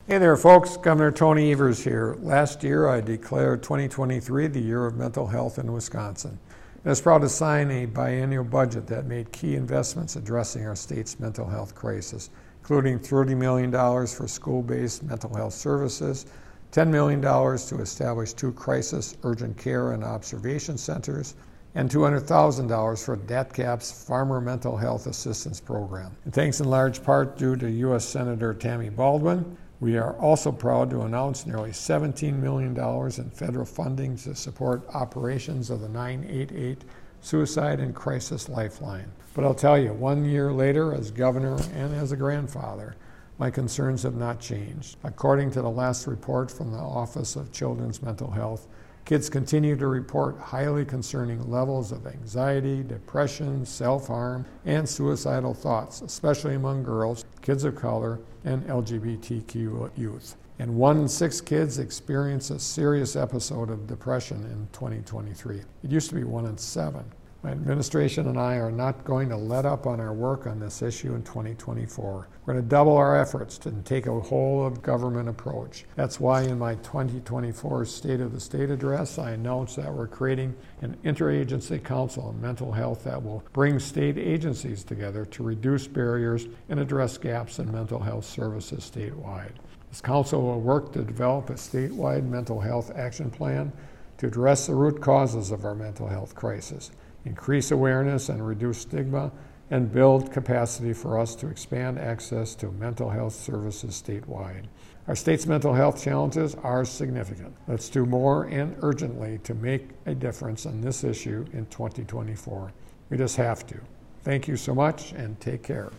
Hey there, folks. Governor Tony Evers here. Last year, I declared 2023 the year of mental health in Wisconsin. I was proud to sign a biennial budget that made key investments addressing our state's mental health crisis, including $30 million for school-based mental health services, $10 million to establish 2 crisis urgent care and observation centers, and $200,000 for DATCAP's Farmer Mental Health Assistance Program. And thanks in large part due to U.S. Senator Tammy Baldwin, we are also proud to announce nearly $17 million in federal funding to support operations of the 988 Suicide and Crisis Lifeline. But I'll tell you, 1 year later, as governor and as a grandfather, my concerns have not changed. According to the last report from the Office of Children's Mental Health, kids continue to report highly concerning levels of anxiety, depression, self-harm, and suicidal thoughts, especially among girls, kids of color, and LGBTQ youth. And 1 in 6 kids experience a serious episode of depression in 2023. It used to be 1 in 7. My administration and I are not going to let up on our work on this issue in 2024. We're going to double our efforts to take a whole-of-government approach. That's why in my 2024 State of the State address, I announced that we're creating an interagency council on mental health that will bring state agencies together to reduce barriers and address gaps in mental health services statewide. This council will work to develop a statewide mental health action plan to address the root causes of our mental health crisis, increase awareness and reduce stigma, and build capacity for us to expand access to mental health services statewide. Our state's mental health challenges are significant. Let's do more and urgently to make a difference on this issue in 2024. We just have to. Thank you so much and take care.